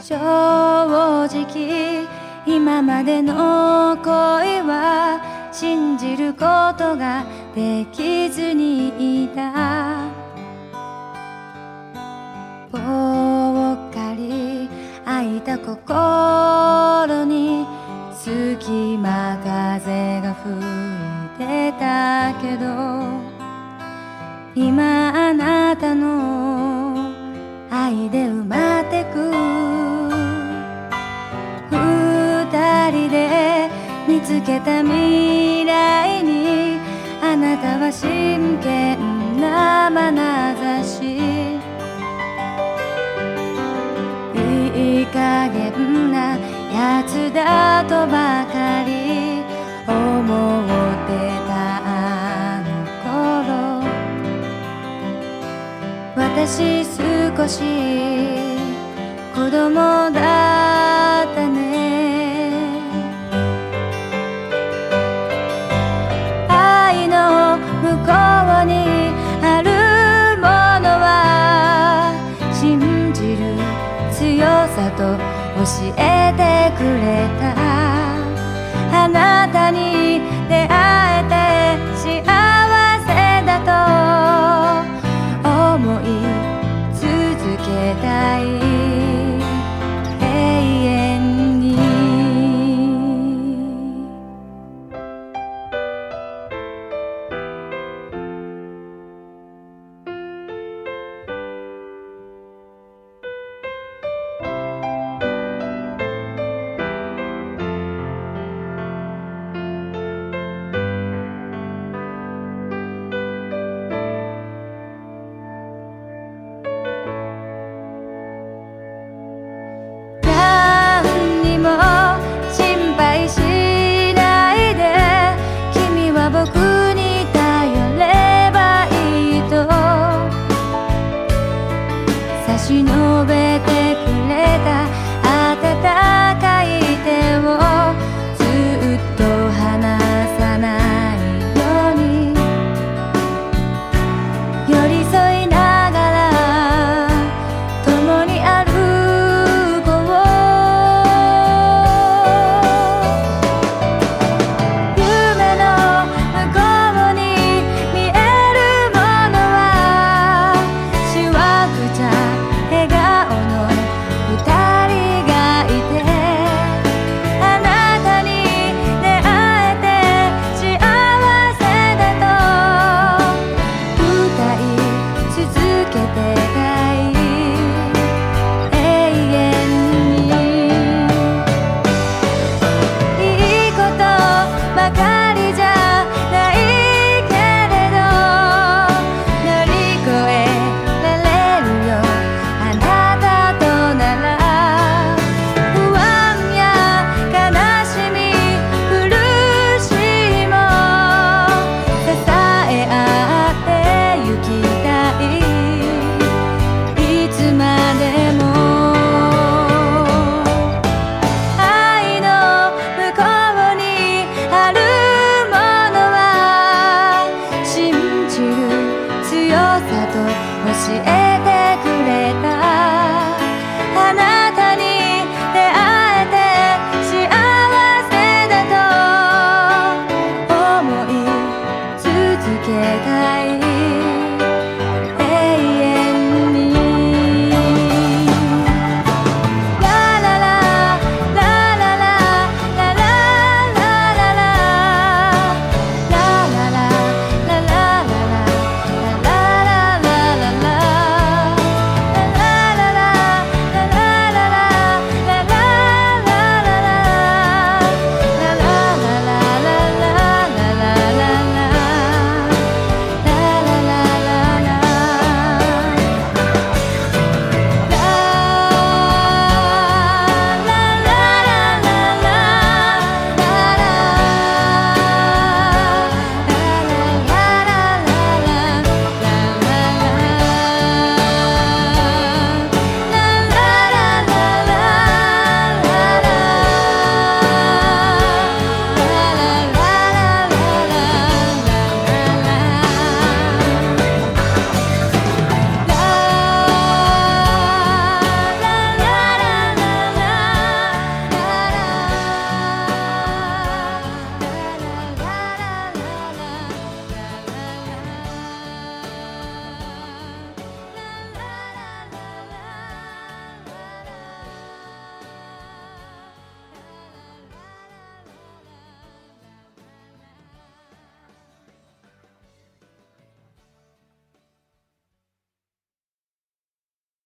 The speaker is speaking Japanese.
正直今までの恋は信じることができずにいた。ぽっかり開いた心に隙間風が吹いてたけど、今あなたの愛で埋まってく。二人で見つけた未来にあなたは真剣な眼差し。いい加減なやつだとばかり思ってたあの頃、私少し子供だったね。愛の向こうにあるものは信じる強さと教えてくれた。あなたに出会えて幸せだと思い続けたい、永遠に。僕に頼ればいいと差し伸べ